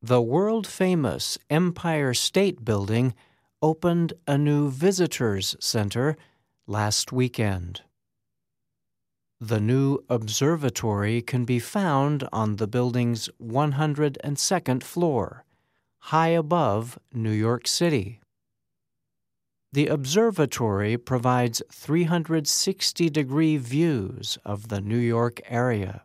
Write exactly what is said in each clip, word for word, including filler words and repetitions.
The world-famous Empire State Building opened a new visitors center last weekend. The new observatory can be found on the building's one hundred second floor, high above New York City. The observatory provides three hundred sixty degree views of the New York area.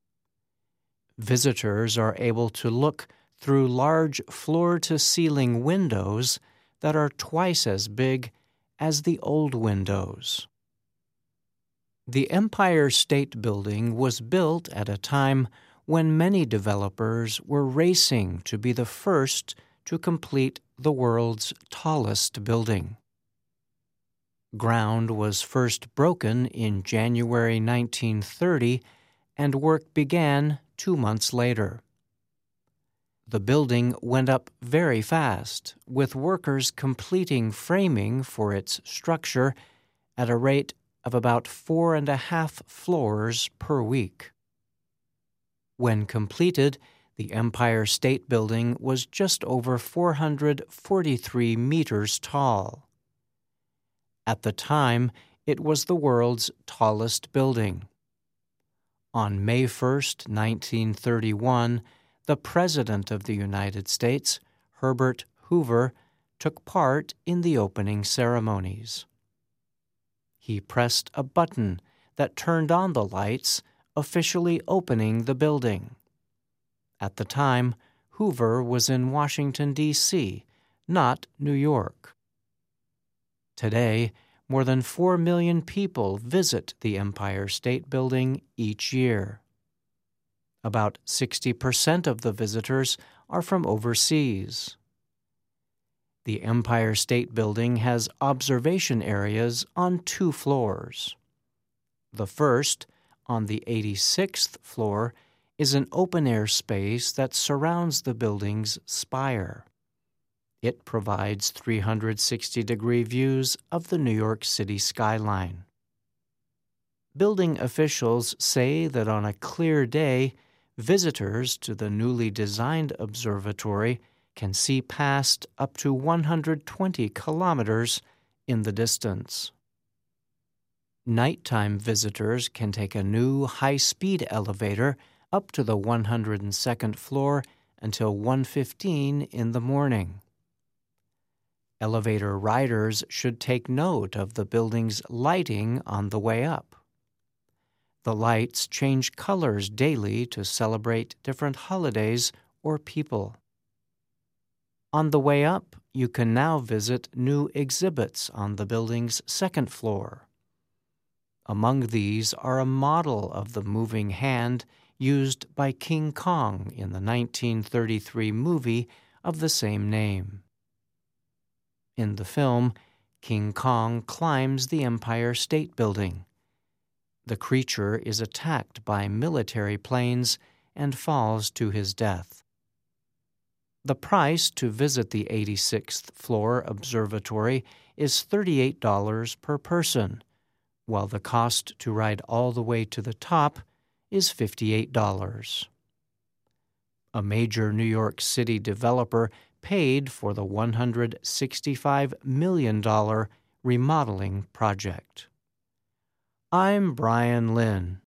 Visitors are able to look through large floor-to-ceiling windows that are twice as big as the old windows. The Empire State Building was built at a time when many developers were racing to be the first to complete the world's tallest building. Ground was first broken in January nineteen thirty, and work began two months later. The building went up very fast, with workers completing framing for its structure at a rate of about four and a half floors per week. When completed, the Empire State Building was just over four hundred forty-three meters tall. At the time, it was the world's tallest building. On May first, nineteen thirty-one, the President of the United States, Herbert Hoover, took part in the opening ceremonies. He pressed a button that turned on the lights, officially opening the building. At the time, Hoover was in Washington, D C, not New York. Today, more than four million people visit the Empire State Building each year. About sixty percent of the visitors are from overseas. The Empire State Building has observation areas on two floors. The first, on the eighty-sixth floor, is an open-air space that surrounds the building's spire. It provides three hundred sixty degree views of the New York City skyline. Building officials say that on a clear day, visitors to the newly designed observatory can see past up to one hundred twenty kilometers in the distance. Nighttime visitors can take a new high-speed elevator up to the one hundred second floor until one fifteen in the morning. Elevator riders should take note of the building's lighting on the way up. The lights change colors daily to celebrate different holidays or people. On the way up, you can now visit new exhibits on the building's second floor. Among these are a model of the moving hand used by King Kong in the nineteen thirty-three movie of the same name. In the film, King Kong climbs the Empire State Building. The creature is attacked by military planes and falls to his death. The price to visit the eighty-sixth floor observatory is thirty-eight dollars per person, while the cost to ride all the way to the top is fifty-eight dollars. A major New York City developer paid for the one hundred sixty-five million dollars remodeling project. I'm Brian Lynn.